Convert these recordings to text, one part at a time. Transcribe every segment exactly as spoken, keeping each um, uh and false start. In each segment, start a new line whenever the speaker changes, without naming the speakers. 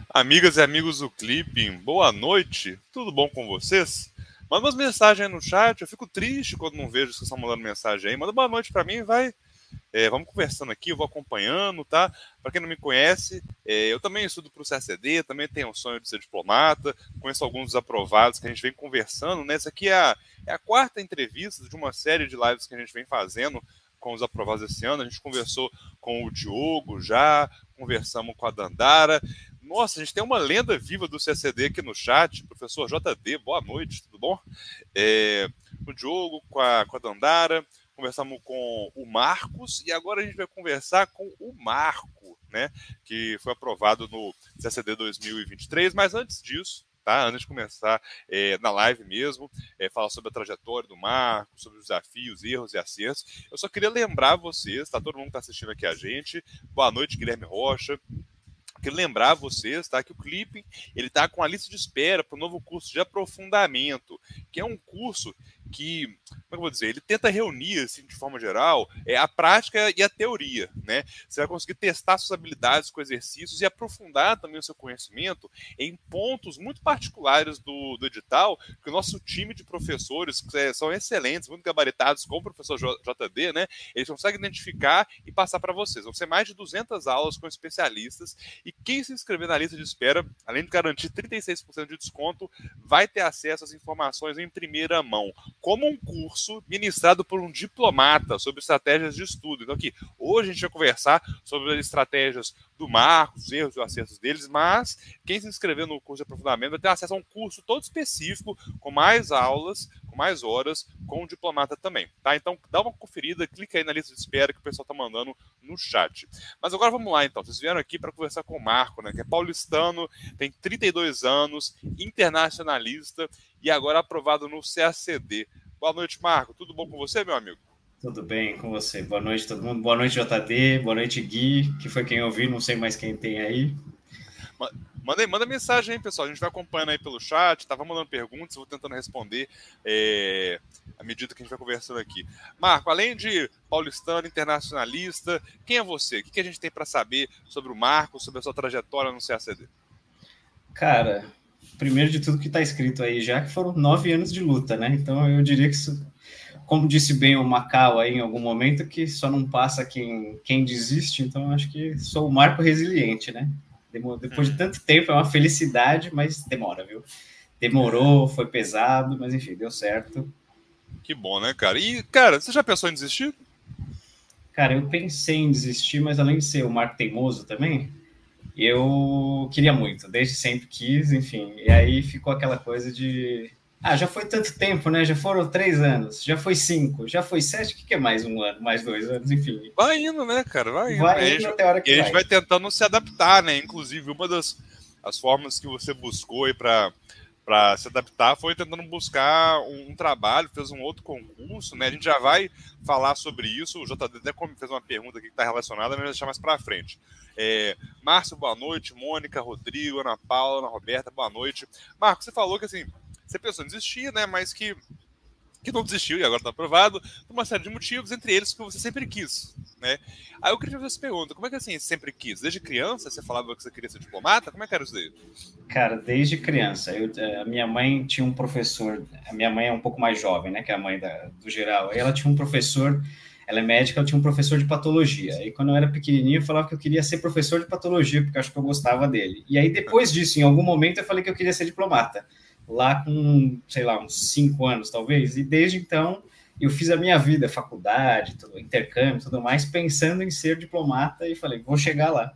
Amigas e amigos do Clipping, boa noite, tudo bom com vocês? Manda umas mensagens aí no chat, eu fico triste quando não vejo vocês estão mandando mensagem aí. Manda boa noite pra mim, vai. É, vamos conversando aqui, eu vou acompanhando, tá? Para quem não me conhece, é, eu também estudo para o C A C D, também tenho o sonho de ser diplomata, conheço alguns dos aprovados que a gente vem conversando, né? Essa aqui é a, é a quarta entrevista de uma série de lives que a gente vem fazendo com os aprovados esse ano. A gente conversou com o Diogo já, conversamos com a Dandara. Nossa, a gente tem uma lenda viva do C A C D aqui no chat, professor J D, boa noite, tudo bom? É, o Diogo, com a, com a Dandara, conversamos com o Marcos e agora a gente vai conversar com o Marco, né, que foi aprovado no C A C D dois mil e vinte e três, mas antes disso, tá, antes de começar é, na live mesmo, é, falar sobre a trajetória do Marco, sobre os desafios, erros e acertos, eu só queria lembrar vocês, tá, todo mundo que está assistindo aqui a gente, boa noite, Guilherme Rocha. Quero lembrar vocês, tá, que o Clipping ele está com a lista de espera para o novo curso de aprofundamento, que é um curso que, como é que eu vou dizer, ele tenta reunir, assim, de forma geral, é, a prática e a teoria, né? Você vai conseguir testar suas habilidades com exercícios e aprofundar também o seu conhecimento em pontos muito particulares do, do edital, que o nosso time de professores, que é, são excelentes, muito gabaritados com o professor J D, né? Eles conseguem identificar e passar para vocês. Vão ser mais de duzentas aulas com especialistas. E quem se inscrever na lista de espera, além de garantir trinta e seis por cento de desconto, vai ter acesso às informações em primeira mão, como um curso ministrado por um diplomata sobre estratégias de estudo. Então aqui, hoje a gente vai conversar sobre as estratégias do Marcos, os erros e os acertos deles, mas quem se inscrever no curso de aprofundamento vai ter acesso a um curso todo específico, com mais aulas, com mais horas, com o diplomata também, tá? Então dá uma conferida, clica aí na lista de espera que o pessoal tá mandando no chat. Mas agora vamos lá então, vocês vieram aqui para conversar com o Marco, né, que é paulistano, tem trinta e dois anos, internacionalista e agora aprovado no C A C D. Boa noite, Marco, tudo bom com você, meu amigo?
Tudo bem com você, boa noite todo mundo, boa noite J D, boa noite Gui, que foi quem eu vi, não sei mais quem tem aí.
Manda, manda mensagem aí, pessoal, a gente vai acompanhando aí pelo chat, tava mandando perguntas, vou tentando responder é, à medida que a gente vai conversando aqui. Marco, além de paulistano, internacionalista, quem é você? O que a gente tem para saber sobre o Marco, sobre a sua trajetória no C A C D?
Cara, primeiro de tudo que está escrito aí já, que foram nove anos de luta, né? Então eu diria que isso, como disse bem o Macau aí em algum momento, que só não passa quem, quem desiste, então eu acho que sou o Marco resiliente, né? Depois de tanto tempo, é uma felicidade, mas demora, viu? Demorou, foi pesado, mas enfim, deu certo.
Que bom, né, cara? E, cara, você já pensou em desistir?
Cara, eu pensei em desistir, mas além de ser o Marco teimoso também, eu queria muito, desde sempre quis, enfim. E aí ficou aquela coisa de... Ah, já foi tanto tempo, né? Já foram três anos, já foi cinco, já foi sete, o que, que é mais um ano, mais dois anos, enfim.
Vai indo, né, cara? Vai indo.
Vai
indo
gente, até a hora que
e
vai.
a gente vai tentando se adaptar, né? Inclusive, uma das as formas que você buscou aí para para se adaptar foi tentando buscar um, um trabalho, fez um outro concurso, né? A gente já vai falar sobre isso. O J D até fez uma pergunta aqui que está relacionada, mas vai deixar mais para frente. É, Márcio, boa noite. Mônica, Rodrigo, Ana Paula, Ana Roberta, boa noite. Marco, você falou que assim, você pensou em desistir, né? Mas que, que não desistiu e agora está aprovado por uma série de motivos, entre eles que você sempre quis, né? Aí eu queria fazer essa pergunta, como é que assim, sempre quis? Desde criança você falava que você queria ser diplomata? Como é que era isso daí?
Cara, desde criança. Eu, a minha mãe tinha um professor, a minha mãe é um pouco mais jovem, né, que é a mãe da, do geral. Aí ela tinha um professor, ela é médica, ela tinha um professor de patologia. E quando eu era pequenininho, eu falava que eu queria ser professor de patologia, porque eu acho que eu gostava dele. E aí depois disso, em algum momento, eu falei que eu queria ser diplomata. Lá com, sei lá, uns cinco anos, talvez. E desde então, eu fiz a minha vida, faculdade, tudo, intercâmbio, tudo mais, pensando em ser diplomata e falei, vou chegar lá.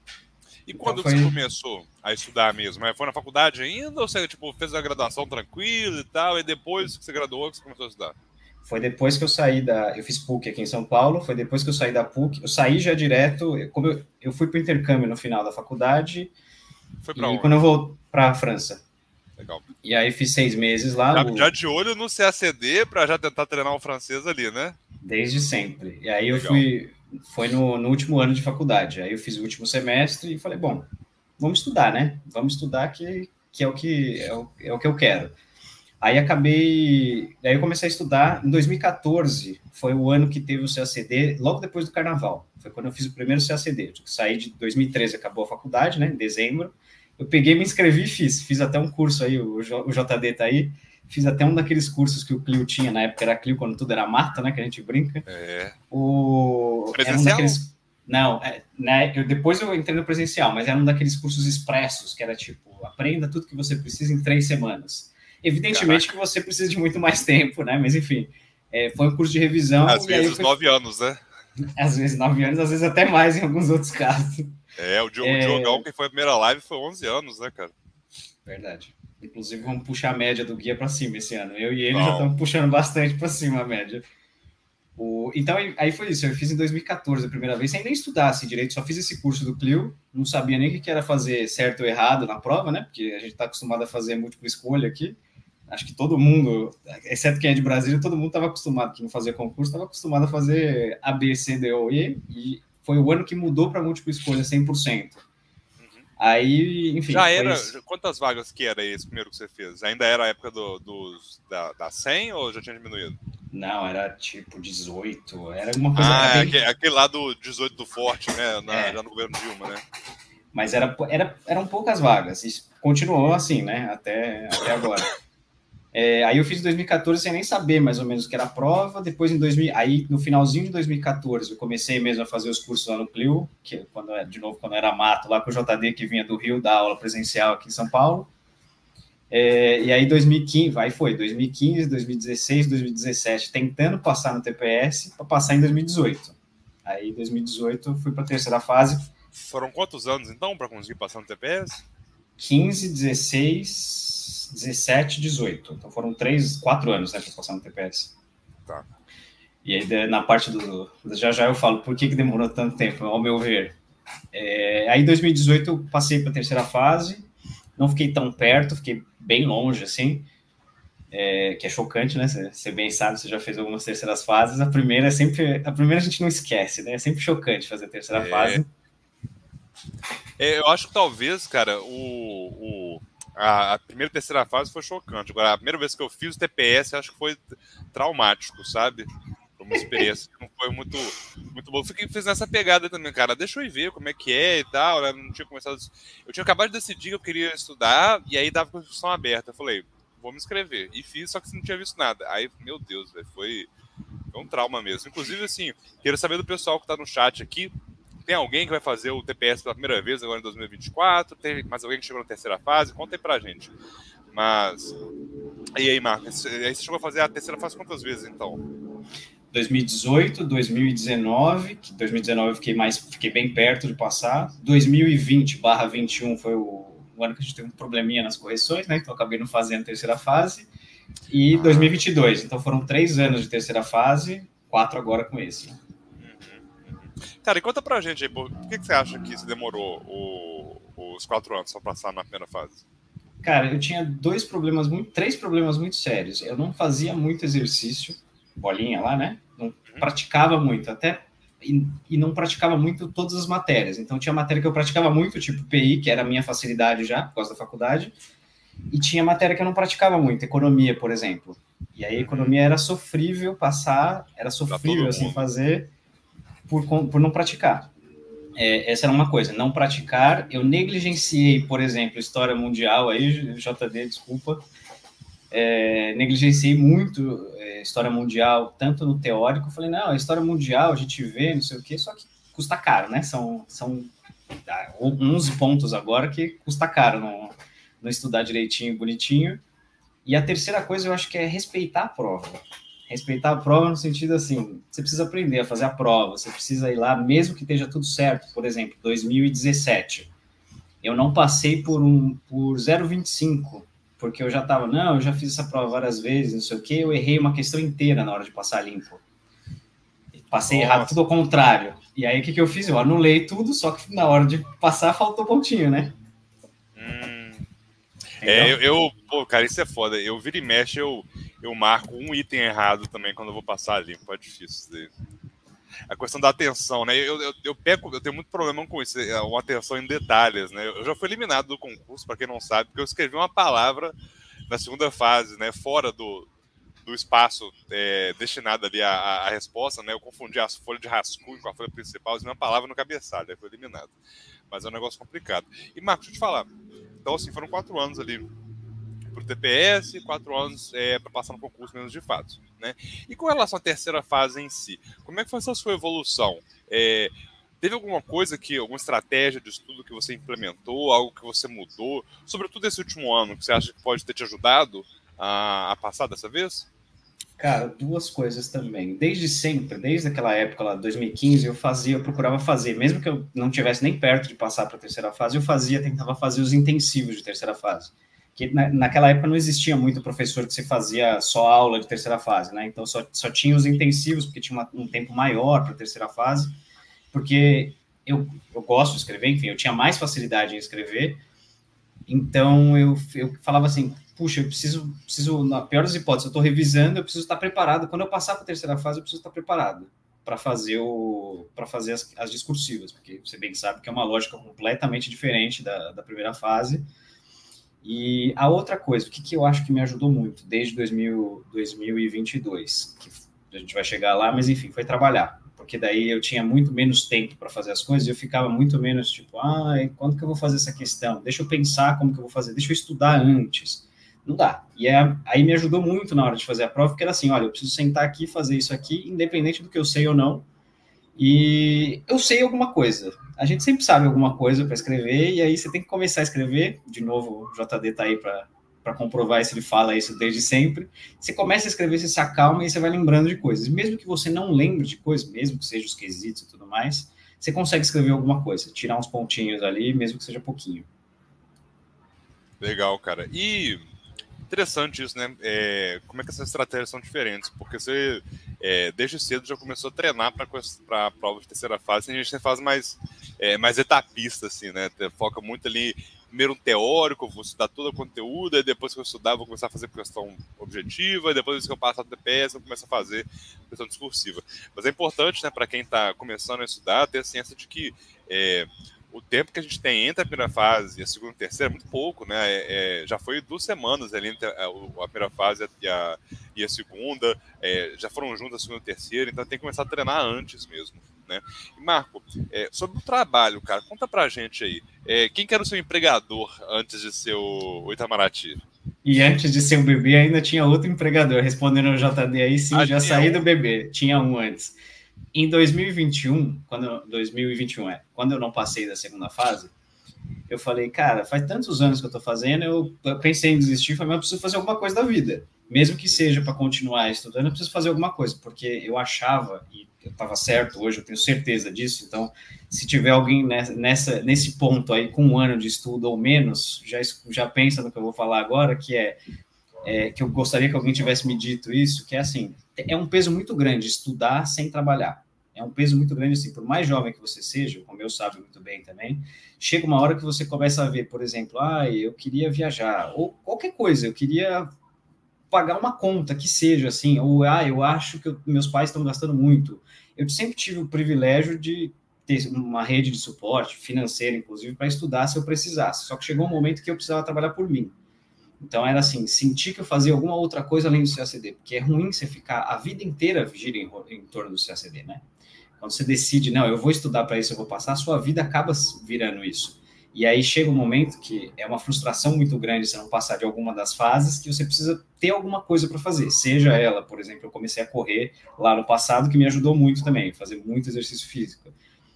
E quando então foi... você começou a estudar mesmo? Foi na faculdade ainda ou você tipo, fez a graduação tranquila e tal, e depois que você graduou que você começou a estudar?
Foi depois que eu saí da... Eu fiz P U C aqui em São Paulo, foi depois que eu saí da P U C, eu saí já direto, como eu, eu fui para o intercâmbio no final da faculdade,
foi pra
e
onde?
quando eu vou para a França.
Legal.
E aí fiz seis meses lá.
Já,
o...
já de olho no C A C D para já tentar treinar o francês ali, né?
Desde sempre. E aí eu
Legal.
fui... Foi no, no último ano de faculdade. Aí eu fiz o último semestre e falei, bom, vamos estudar, né? Vamos estudar que, que, é, o que é, o, é o que eu quero. Aí acabei... Aí eu comecei a estudar. Em dois mil e quatorze foi o ano que teve o C A C D, logo depois do Carnaval. Foi quando eu fiz o primeiro C A C D. Eu saí de dois mil e treze, acabou a faculdade, né? Em dezembro. eu peguei, me inscrevi e fiz. Fiz até um curso aí, o, J, o J D tá aí. Fiz até um daqueles cursos que o Clio tinha, na época era Clio, quando tudo era mato, né? Que a gente brinca.
É.
O... Era um daqueles... Não, é, né, eu, depois eu entrei no presencial, mas era um daqueles cursos expressos, que era tipo, aprenda tudo que você precisa em três semanas. Evidentemente Caraca. que você precisa de muito mais tempo, né? Mas enfim, é, foi um curso de revisão.
Às
e
vezes
aí fui...
nove anos, né?
Às vezes nove anos, às vezes até mais em alguns outros casos.
É, o Diogo, é... Diogão, que foi a primeira live, foi onze anos, né, cara?
Verdade. Inclusive, vamos puxar a média do guia para cima esse ano. Eu e ele Não. já estamos puxando bastante para cima a média. O... Então, aí foi isso. Eu fiz em dois mil e quatorze a primeira vez, sem nem estudar assim, direito. Só fiz esse curso do Clio. Não sabia nem o que era fazer certo ou errado na prova, né? Porque a gente está acostumado a fazer múltipla escolha aqui. Acho que todo mundo, exceto quem é de Brasília, todo mundo estava acostumado, que não fazia concurso, estava acostumado a fazer A, B, C, D, ou E. E foi o ano que mudou para múltipla escolha cem por cento. Aí, enfim...
Já era... Isso. Quantas vagas que era esse primeiro que você fez? Ainda era a época do, dos, da, da cem ou já tinha diminuído?
Não, era tipo dezoito, era alguma coisa...
Ah,
bem...
aquele, aquele lá do dezoito do Forte, né? Na, é. Já no governo Dilma, né?
Mas era, era, eram poucas vagas, e continuou assim, né? Até, até agora. É, aí eu fiz em dois mil e quatorze sem nem saber mais ou menos o que era a prova. Depois, em dois mil, aí no finalzinho de dois mil e quatorze, eu comecei mesmo a fazer os cursos lá no Clio, que quando, de novo, quando era mato, lá com o J D, que vinha do Rio, dar aula presencial aqui em São Paulo. É, e aí, dois mil e quinze, aí foi, dois mil e quinze, dois mil e dezesseis, dois mil e dezessete, tentando passar no T P S para passar em dois mil e dezoito. Aí, em dois mil e dezoito, fui para a terceira fase.
Foram quantos anos, então, para conseguir passar no T P S?
quinze, dezesseis, dezessete, dezoito. Então foram três, quatro anos, né, para passar no T P S.
Tá.
E aí, na parte do... Já já eu falo por que, que demorou tanto tempo, ao meu ver. É, aí, em dois mil e dezoito, eu passei para a terceira fase. Não fiquei tão perto, fiquei bem longe, assim. É, que é chocante, né? Você bem sabe, você já fez algumas terceiras fases. A primeira é sempre... A primeira a gente não esquece, né? É sempre chocante fazer a terceira é... fase.
É, eu acho que talvez, cara, o, o, a, a primeira e terceira fase foi chocante. Agora, a primeira vez que eu fiz o T P S, acho que foi traumático, sabe? Foi uma experiência que não foi muito, muito boa. Eu fiquei, fiz nessa pegada também, cara. Deixa eu ir ver como é que é e tal. Né? Não tinha começado. Eu tinha acabado de decidir que eu queria estudar e aí dava com a inscrição aberta. Eu falei, vou me inscrever. E fiz, só que não tinha visto nada. Aí, meu Deus, véio, foi, foi um trauma mesmo. Inclusive, assim, quero saber do pessoal que tá no chat aqui. Tem alguém que vai fazer o T P S pela primeira vez agora em dois mil e vinte e quatro? Tem mais alguém que chegou na terceira fase? Conta aí pra gente. Mas... E aí, Marcos? Aí você chegou a fazer a terceira fase quantas vezes, então?
dois mil e dezoito, dois mil e dezenove, que dois mil e dezenove eu fiquei, mais, fiquei bem perto de passar. dois mil e vinte barra vinte e um foi o, o ano que a gente teve um probleminha nas correções, né? Então eu acabei não fazendo a terceira fase. E ah. dois mil e vinte e dois. Então foram três anos de terceira fase, quatro agora com esse.
Cara, e conta pra gente aí, por que, que você acha que isso demorou o, os quatro anos só passar na primeira fase?
Cara, eu tinha dois problemas, muito, três problemas muito sérios. Eu não fazia muito exercício, bolinha lá, né? Não uhum. praticava muito, até e, e não praticava muito todas as matérias. Então tinha matéria que eu praticava muito, tipo P I, que era a minha facilidade já, por causa da faculdade, e tinha matéria que eu não praticava muito, economia, por exemplo. E aí a economia era sofrível passar, era sofrível assim fazer... Por, por não praticar. É, essa era uma coisa, não praticar. Eu negligenciei, por exemplo, história mundial, aí, J D, desculpa, é, negligenciei muito é, história mundial, tanto no teórico. Eu falei, não, a história mundial a gente vê, não sei o quê, só que custa caro, né? São, são uns pontos agora que custa caro não, não estudar direitinho, bonitinho. E a terceira coisa, eu acho que é respeitar a prova. Respeitar a prova no sentido assim, você precisa aprender a fazer a prova, você precisa ir lá, mesmo que esteja tudo certo. Por exemplo, dois mil e dezessete, eu não passei por, um, por zero vírgula vinte e cinco, porque eu já estava, não, eu já fiz essa prova várias vezes, não sei o quê, eu errei uma questão inteira na hora de passar limpo. Passei Nossa. errado, tudo ao contrário. E aí, o que, que eu fiz? Eu anulei tudo, só que na hora de passar, faltou pontinho, né?
Hum. É, eu, eu, pô, cara, isso é foda. Eu viro e mexe, eu, eu marco um item errado também quando eu vou passar limpo. É difícil isso daí. A questão da atenção, né? Eu, eu, eu, peco, eu tenho muito problema com isso, uma atenção em detalhes, né? Eu já fui eliminado do concurso, para quem não sabe, porque eu escrevi uma palavra na segunda fase, né? Fora do, do espaço é, destinado ali à, à resposta, né? Eu confundi a folha de rascunho com a folha principal, e uma palavra no cabeçalho, aí foi eliminado. Mas é um negócio complicado. E, Marcos, deixa eu te falar. Então, assim, foram quatro anos ali para o T P S, quatro anos é, para passar no concurso mesmo de fato, né? E com relação à terceira fase em si, como é que foi essa sua evolução? É, teve alguma coisa, que, alguma estratégia de estudo que você implementou, algo que você mudou, sobretudo esse último ano, que você acha que pode ter te ajudado a, a passar dessa vez?
Cara, duas coisas também. Desde sempre, desde aquela época lá, dois mil e quinze, eu fazia, eu procurava fazer, mesmo que eu não tivesse nem perto de passar para a terceira fase, eu fazia, tentava fazer os intensivos de terceira fase. Que na, naquela época não existia muito professor que você fazia só aula de terceira fase, né? Então só, só tinha os intensivos, porque tinha uma, um tempo maior para a terceira fase, porque eu, eu gosto de escrever, enfim, eu tinha mais facilidade em escrever, então eu, eu falava assim, puxa, eu preciso, preciso, na pior das hipóteses, eu estou revisando, eu preciso estar preparado, quando eu passar para a terceira fase, eu preciso estar preparado para fazer, o, para fazer as, as discursivas, porque você bem sabe que é uma lógica completamente diferente da, da primeira fase. E a outra coisa, o que, que eu acho que me ajudou muito desde dois mil, dois mil e vinte e dois, que a gente vai chegar lá, mas enfim, foi trabalhar, porque daí eu tinha muito menos tempo para fazer as coisas e eu ficava muito menos tipo, ah, quando que eu vou fazer essa questão? Deixa eu pensar como que eu vou fazer, deixa eu estudar antes. Não dá. E é, aí me ajudou muito na hora de fazer a prova, porque era assim, olha, eu preciso sentar aqui e fazer isso aqui, independente do que eu sei ou não, e eu sei alguma coisa. A gente sempre sabe alguma coisa para escrever, e aí você tem que começar a escrever. De novo, o J D está aí para comprovar se ele fala isso desde sempre. Você começa a escrever, você se acalma e você vai lembrando de coisas. Mesmo que você não lembre de coisas, mesmo que seja os quesitos e tudo mais, você consegue escrever alguma coisa, tirar uns pontinhos ali, mesmo que seja pouquinho.
Legal, cara. E interessante isso, né? É, como é que essas estratégias são diferentes? Porque você, é, desde cedo, já começou a treinar para a prova de terceira fase. A gente tem fase mais, é, mais etapista, assim, né? Foca muito ali, primeiro um teórico, vou estudar todo o conteúdo, e depois que eu estudar, vou começar a fazer questão objetiva, e depois que eu passar do T P S, eu começo a fazer questão discursiva. Mas é importante, né, para quem está começando a estudar, ter a ciência de que é, o tempo que a gente tem entre a primeira fase e a segunda e a terceira é muito pouco, né? É, é, já foi duas semanas ali entre a, a primeira fase e a, e a segunda, é, já foram juntas a segunda e a terceira, então tem que começar a treinar antes mesmo, né? E Marco, é, sobre o trabalho, cara, conta pra gente aí, é, quem que era o seu empregador antes de ser o, o Itamaraty?
E antes de ser o bebê ainda tinha outro empregador, respondendo ao J D aí, sim, ah, já saí um... do bebê, tinha um antes. Em dois mil e vinte e um, quando dois mil e vinte e um é, quando eu não passei da segunda fase, eu falei, cara, faz tantos anos que eu tô fazendo, eu, eu pensei em desistir, falei, mas eu preciso fazer alguma coisa da vida, mesmo que seja para continuar estudando, eu preciso fazer alguma coisa, porque eu achava, e eu estava certo hoje, eu tenho certeza disso, então, se tiver alguém nessa, nesse ponto aí, com um ano de estudo ou menos, já, já pensa no que eu vou falar agora, que é, é que eu gostaria que alguém tivesse me dito isso, que é assim, é um peso muito grande estudar sem trabalhar. É um peso muito grande, assim, por mais jovem que você seja, como eu sabe muito bem também, chega uma hora que você começa a ver, por exemplo, ah, eu queria viajar, ou qualquer coisa, eu queria pagar uma conta, que seja, assim, ou, ah, eu acho que eu, meus pais estão gastando muito. Eu sempre tive o privilégio de ter uma rede de suporte financeira, inclusive, para estudar se eu precisasse, só que chegou um momento que eu precisava trabalhar por mim. Então, era assim, sentir que eu fazia alguma outra coisa além do C A C D, porque é ruim você ficar a vida inteira gira em, em torno do C A C D, né? Quando você decide, não, eu vou estudar para isso, eu vou passar, a sua vida acaba virando isso. E aí chega um momento que é uma frustração muito grande você não passar de alguma das fases, que você precisa ter alguma coisa para fazer. Seja ela, por exemplo, eu comecei a correr lá no passado, que me ajudou muito também, fazer muito exercício físico.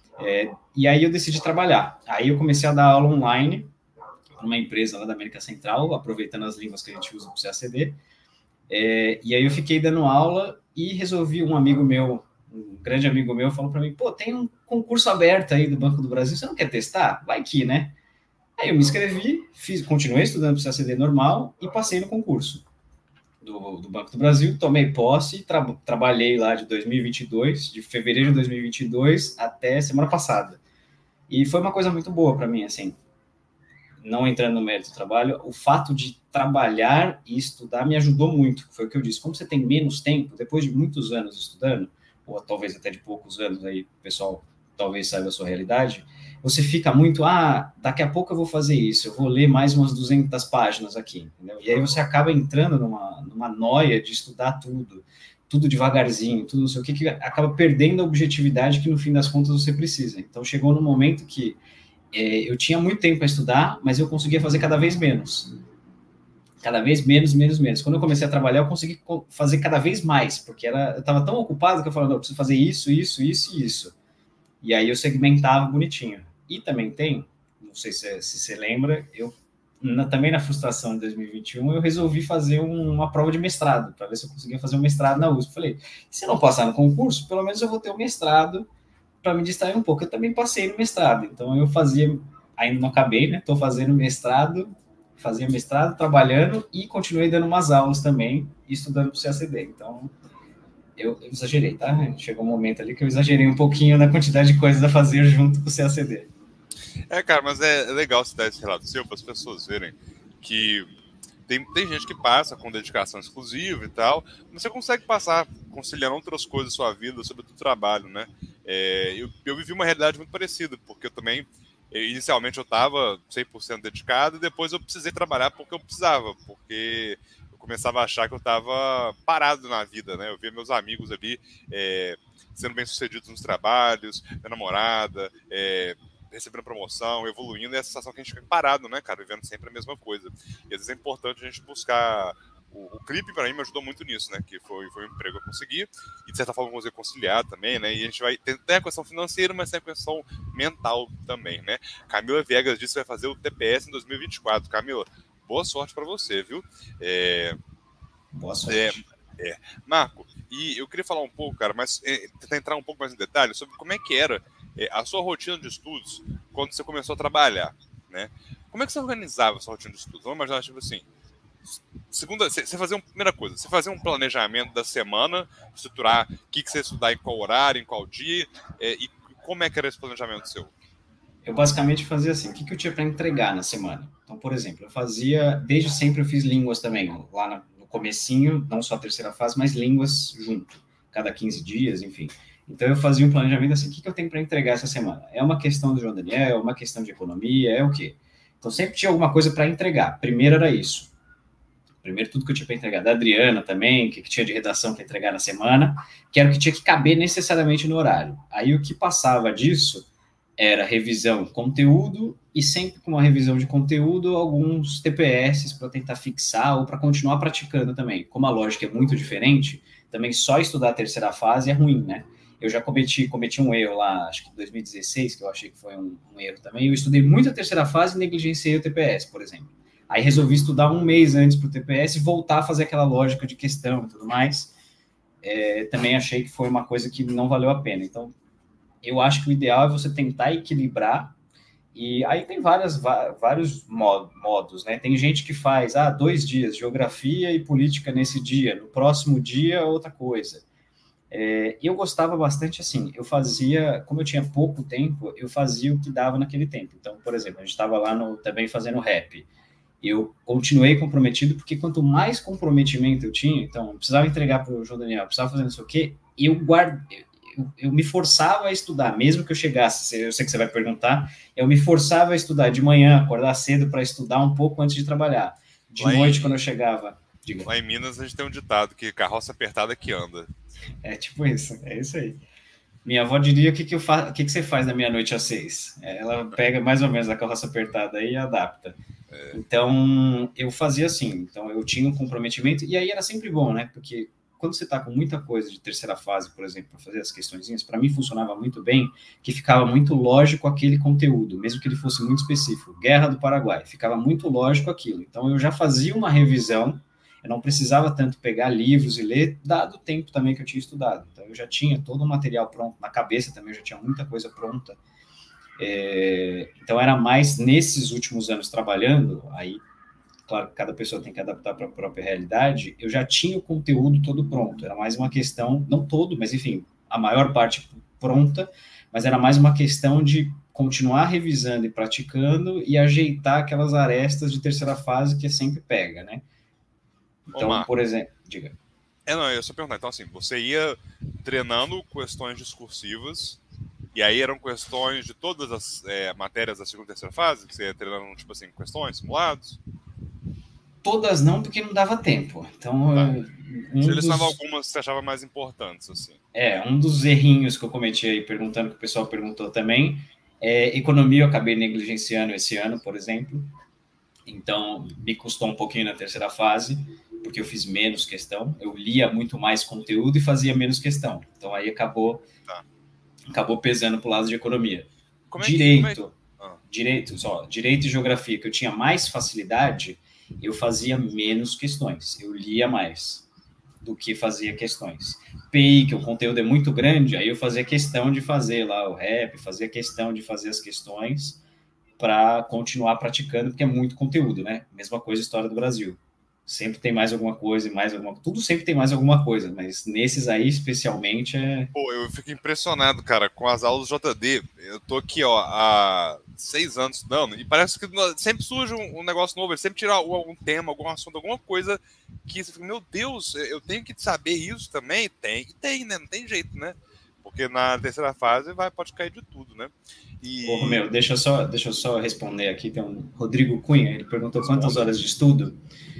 É, e aí eu decidi trabalhar. Aí eu comecei a dar aula online, numa empresa lá da América Central, aproveitando as línguas que a gente usa para o C A C D. É, e aí eu fiquei dando aula e resolvi, um amigo meu, um grande amigo meu, falou para mim, pô, tem um concurso aberto aí do Banco do Brasil, você não quer testar? Vai que, né? Aí eu me inscrevi, fiz, continuei estudando para o C A C D normal e passei no concurso do, do Banco do Brasil, tomei posse e tra trabalhei lá de dois mil e vinte e dois, de fevereiro de dois mil e vinte e dois até semana passada. E foi uma coisa muito boa para mim, assim, não entrando no mérito do trabalho, o fato de trabalhar e estudar me ajudou muito, foi o que eu disse, como você tem menos tempo, depois de muitos anos estudando, ou talvez até de poucos anos, aí o pessoal talvez saiba a sua realidade, você fica muito, ah, daqui a pouco eu vou fazer isso, eu vou ler mais umas duzentas páginas aqui, entendeu? E aí você acaba entrando numa, numa noia de estudar tudo, tudo devagarzinho, tudo não sei o que, que acaba perdendo a objetividade que no fim das contas você precisa. Então chegou no momento que é, eu tinha muito tempo para estudar, mas eu conseguia fazer cada vez menos. Cada vez menos, menos, menos. Quando eu comecei a trabalhar, eu consegui fazer cada vez mais, porque era, eu estava tão ocupado que eu falava, não, eu preciso fazer isso, isso, isso e isso. E aí eu segmentava bonitinho. E também tem, não sei se, se você lembra, eu na, também na frustração de dois mil e vinte e um, eu resolvi fazer um, uma prova de mestrado, para ver se eu conseguia fazer um mestrado na U S P. Falei, se eu não passar no concurso, pelo menos eu vou ter o um mestrado para me distrair um pouco. Eu também passei no mestrado, então eu fazia, ainda não acabei, né? Estou fazendo mestrado, fazia mestrado, trabalhando e continuei dando umas aulas também, estudando para o C A C D. Então, eu, eu exagerei, tá? Chegou um momento ali que eu exagerei um pouquinho na quantidade de coisas a fazer junto com o C A C D.
É, cara, mas é legal você dar esse relato seu para as pessoas verem que tem, tem gente que passa com dedicação exclusiva e tal, mas você consegue passar conciliando outras coisas da sua vida, sobretudo o trabalho, né? É, eu, eu vivi uma realidade muito parecida, porque eu também, inicialmente eu estava cem por cento dedicado e depois eu precisei trabalhar porque eu precisava, porque eu começava a achar que eu estava parado na vida, né? Eu via meus amigos ali é, sendo bem-sucedidos nos trabalhos, minha namorada, é, recebendo promoção, evoluindo, e a sensação que a gente fica parado, né, cara, vivendo sempre a mesma coisa. E às vezes é importante a gente buscar... O, o clipe, para mim, me ajudou muito nisso, né, que foi, foi um emprego que eu consegui, e de certa forma eu consegui conciliar também, né, e a gente vai... Tem, tem a questão financeira, mas tem a questão mental também, né. Camila Viegas disse que vai fazer o T P S em dois mil e vinte e quatro. Camila, boa sorte para você, viu? É,
boa sorte.
É, é. Marco, e eu queria falar um pouco, cara, mas é, tentar entrar um pouco mais em detalhe sobre como é que era a sua rotina de estudos quando você começou a trabalhar, né? Como é que você organizava a sua rotina de estudos? Vamos imaginar, tipo assim, segunda, você fazia uma primeira coisa, você fazia um planejamento da semana, estruturar o que, que você ia estudar em qual horário, em qual dia, é, e como é que era esse planejamento seu?
Eu basicamente fazia assim, o que, que eu tinha para entregar na semana? Então, por exemplo, eu fazia, desde sempre eu fiz línguas também, lá no comecinho, não só a terceira fase, mas línguas junto, cada quinze dias, enfim. Então, eu fazia um planejamento assim, o que, que eu tenho para entregar essa semana? É uma questão do João Daniel, é uma questão de economia, é o quê? Então, sempre tinha alguma coisa para entregar. Primeiro era isso. Primeiro, tudo que eu tinha para entregar. Da Adriana também, o que, que tinha de redação para entregar na semana, que era o que tinha que caber necessariamente no horário. Aí, o que passava disso era revisão, conteúdo, e sempre com uma revisão de conteúdo, alguns T P S para tentar fixar ou para continuar praticando também. Como a lógica é muito diferente, também só estudar a terceira fase é ruim, né? Eu já cometi, cometi um erro lá, acho que em dois mil e dezesseis, que eu achei que foi um, um erro também. Eu estudei muito a terceira fase e negligenciei o T P S, por exemplo. Aí resolvi estudar um mês antes para o T P S e voltar a fazer aquela lógica de questão e tudo mais. É, também achei que foi uma coisa que não valeu a pena. Então, eu acho que o ideal é você tentar equilibrar. E aí tem várias, vários modos, né? Tem gente que faz, ah, dois dias, geografia e política nesse dia, no próximo dia, outra coisa. É, eu gostava bastante assim, eu fazia, como eu tinha pouco tempo, eu fazia o que dava naquele tempo. Então, por exemplo, a gente estava lá no, também fazendo rap. Eu continuei comprometido, porque quanto mais comprometimento eu tinha, então, eu precisava entregar para o João Daniel, eu precisava fazer não sei o quê, eu guardei. Eu, eu me forçava a estudar, mesmo que eu chegasse, eu sei que você vai perguntar, eu me forçava a estudar de manhã, acordar cedo para estudar um pouco antes de trabalhar. De lá noite, em, quando eu chegava... Diga.
Lá em Minas, a gente tem um ditado, que carroça apertada que anda.
É tipo isso, é isso aí. Minha avó diria, o que, que, eu fa... o que, que você faz da meia-noite às seis? Ela pega mais ou menos a carroça apertada e adapta. É. Então, eu fazia assim, então eu tinha um comprometimento, e aí era sempre bom, né? Porque quando você está com muita coisa de terceira fase, por exemplo, para fazer as questõezinhas, para mim funcionava muito bem, que ficava muito lógico aquele conteúdo, mesmo que ele fosse muito específico. Guerra do Paraguai, ficava muito lógico aquilo. Então, eu já fazia uma revisão, eu não precisava tanto pegar livros e ler, dado o tempo também que eu tinha estudado. Então, eu já tinha todo o material pronto, na cabeça também eu já tinha muita coisa pronta. É, então, era mais nesses últimos anos trabalhando, aí, claro que cada pessoa tem que adaptar para a própria realidade, eu já tinha o conteúdo todo pronto, era mais uma questão, não todo, mas enfim, a maior parte pronta, mas era mais uma questão de continuar revisando e praticando e ajeitar aquelas arestas de terceira fase que sempre pega, né? Então, Ô, por exemplo, diga.
É, não, eu ia só perguntar, então assim, você ia treinando questões discursivas, e aí eram questões de todas as é, matérias da segunda e terceira fase, que você ia treinando, tipo assim, questões, simulados?
Todas não, porque não dava tempo. Então, tá.
um você listava dos... algumas que você achava mais importantes, assim.
É, um dos errinhos que eu cometi aí, perguntando que o pessoal perguntou também, É, economia eu acabei negligenciando esse ano, por exemplo. Então, me custou um pouquinho na terceira fase, porque eu fiz menos questão. Eu lia muito mais conteúdo e fazia menos questão. Então, aí acabou,
Tá.
acabou pesando para o lado de economia.
Como é que,
direito,
como é... ah.
direito, só, direito e geografia, que eu tinha mais facilidade, eu fazia menos questões. Eu lia mais do que fazia questões. P I, que o conteúdo é muito grande, aí eu fazia questão de fazer lá o rap, fazia questão de fazer as questões para continuar praticando, porque é muito conteúdo, né? Mesma coisa história do Brasil. Sempre tem mais alguma coisa e mais alguma coisa. Tudo sempre tem mais alguma coisa, mas nesses aí, especialmente, é...
Pô, eu fico impressionado, cara, com as aulas do J D. Eu tô aqui, ó, há seis anos estudando, e parece que sempre surge um, um negócio novo, ele sempre tira algum tema, algum assunto, alguma coisa que você fica, meu Deus, eu tenho que saber isso também? Tem, e tem, né? Não tem jeito, né? Porque na terceira fase vai, pode cair de tudo, né?
E... Ô, Romeu, deixa eu, só, deixa eu só responder aqui. Tem um Rodrigo Cunha, ele perguntou
Responda.
Quantas horas de estudo.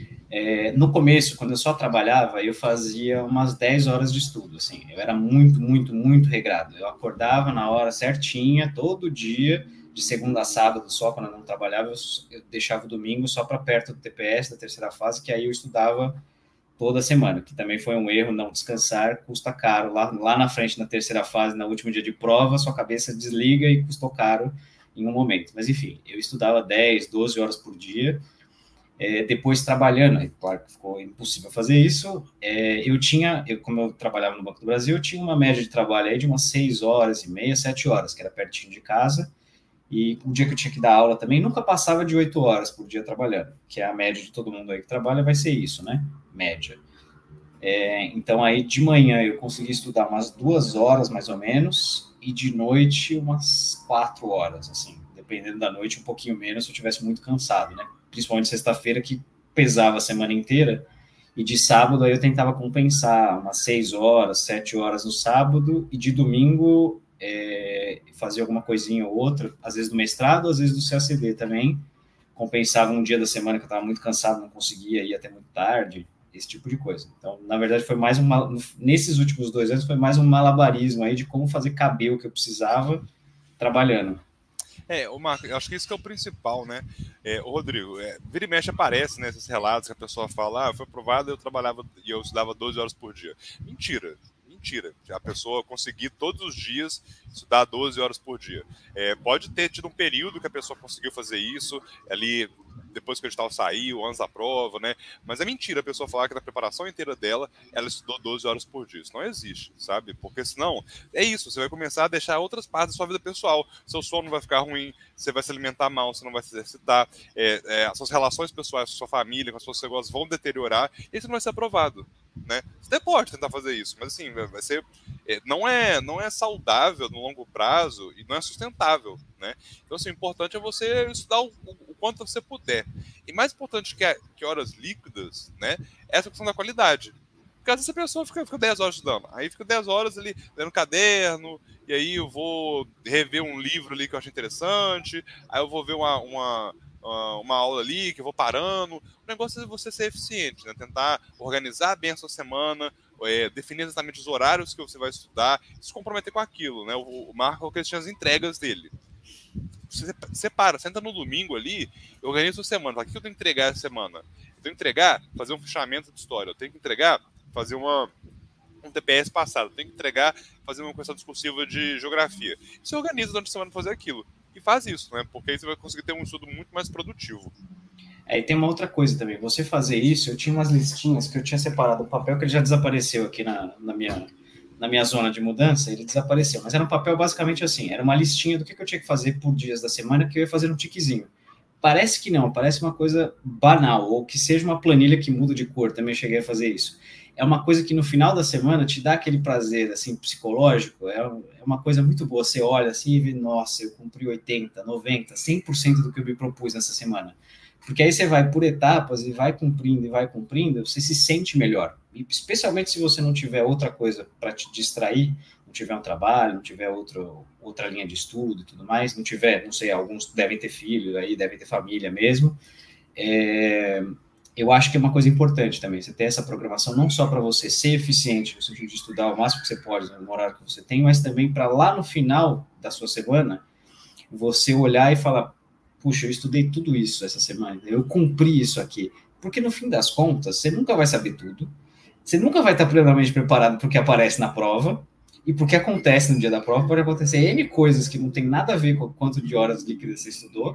É, no começo, quando eu só trabalhava, eu fazia umas dez horas de estudo. Assim, eu era muito, muito, muito regrado. Eu acordava na hora certinha, todo dia, de segunda a sábado só, quando eu não trabalhava, eu, eu deixava o domingo só para perto do T P S, da terceira fase, que aí eu estudava toda semana, que também foi um erro, não descansar, custa caro. Lá, lá na frente, na terceira fase, no último dia de prova, sua cabeça desliga e custou caro em um momento. Mas, enfim, eu estudava dez, doze horas por dia, é, depois trabalhando, aí, claro que ficou impossível fazer isso, é, eu tinha, eu, como eu trabalhava no Banco do Brasil, eu tinha uma média de trabalho aí de umas seis horas e meia, sete horas, que era pertinho de casa, e o dia que eu tinha que dar aula também, nunca passava de oito horas por dia trabalhando, que é a média de todo mundo aí que trabalha, vai ser isso, né? Média. É, então, aí de manhã eu consegui estudar umas duas horas, mais ou menos, e de noite umas quatro horas, assim, dependendo da noite, um pouquinho menos, se eu estivesse muito cansado, né? Principalmente sexta-feira, que pesava a semana inteira, e de sábado aí eu tentava compensar umas seis horas, sete horas no sábado, e de domingo é, fazer alguma coisinha ou outra, às vezes do mestrado, às vezes do C A C D também, compensava um dia da semana que eu estava muito cansado, não conseguia ir até muito tarde, esse tipo de coisa. Então, na verdade, foi mais uma, nesses últimos dois anos, foi mais um malabarismo aí de como fazer caber o que eu precisava trabalhando.
É, o Marco, eu acho que isso que é o principal, né? É, o Rodrigo, é, vira e mexe aparece, né, esses relatos que a pessoa fala, ah, foi aprovado, eu trabalhava e eu estudava doze horas por dia. Mentira. Mentira, a pessoa conseguir todos os dias estudar doze horas por dia. É, pode ter tido um período que a pessoa conseguiu fazer isso, ali, depois que o edital saiu, antes da prova, né? Mas é mentira a pessoa falar que na preparação inteira dela, ela estudou doze horas por dia. Isso não existe, sabe? Porque senão, é isso, você vai começar a deixar outras partes da sua vida pessoal. Seu sono vai ficar ruim, você vai se alimentar mal, você não vai se exercitar, é, é, as suas relações pessoais com a sua família, com as suas negócios vão deteriorar, e isso não vai ser aprovado. Né? Você até pode tentar fazer isso, mas assim, vai ser, não, é, não é saudável no longo prazo e não é sustentável, né? Então, assim, o importante é você estudar o, o quanto você puder. E mais importante que, a, que horas líquidas, né, é essa questão da qualidade. Porque às vezes a pessoa fica, fica dez horas estudando, aí fica dez horas ali lendo caderno, e aí eu vou rever um livro ali que eu acho interessante, aí eu vou ver uma... uma uma aula ali, que eu vou parando. O negócio é você ser eficiente, né? Tentar organizar bem a sua semana, é, definir exatamente os horários que você vai estudar, se comprometer com aquilo, né? O, o Marco, que tinha as entregas dele. Você separa, senta no domingo ali, organiza a semana. Fala, o que eu tenho que entregar essa semana? Eu tenho que entregar, fazer um fechamento de história. Eu tenho que entregar, fazer uma, um T P S passado. Eu tenho que entregar, fazer uma questão discursiva de geografia. Você organiza durante a semana para fazer aquilo. E faz isso, né? Porque aí você vai conseguir ter um estudo muito mais produtivo.
É, e tem uma outra coisa também. Você fazer isso, eu tinha umas listinhas que eu tinha separado o papel, que ele já desapareceu aqui na, na, minha, na minha zona de mudança, ele desapareceu. Mas era um papel basicamente assim, era uma listinha do que, que eu tinha que fazer por dias da semana, que eu ia fazer um tiquezinho. Parece que não, parece uma coisa banal, ou que seja uma planilha que muda de cor, também cheguei a fazer isso. É uma coisa que no final da semana te dá aquele prazer, assim, psicológico, é uma coisa muito boa. Você olha assim e vê, nossa, eu cumpri oitenta, noventa, cem por cento do que eu me propus nessa semana. Porque aí você vai por etapas e vai cumprindo e vai cumprindo, você se sente melhor. E especialmente se você não tiver outra coisa para te distrair, não tiver um trabalho, não tiver outro, outra linha de estudo e tudo mais, não tiver, não sei, alguns devem ter filhos aí, devem ter família mesmo, é... eu acho que é uma coisa importante também, você ter essa programação não só para você ser eficiente, no sentido de estudar o máximo que você pode no horário que você tem, mas também para lá no final da sua semana, você olhar e falar, puxa, eu estudei tudo isso essa semana, eu cumpri isso aqui. Porque no fim das contas, você nunca vai saber tudo, você nunca vai estar plenamente preparado para o que aparece na prova, e porque acontece no dia da prova, pode acontecer N coisas que não tem nada a ver com o quanto de horas líquidas você estudou,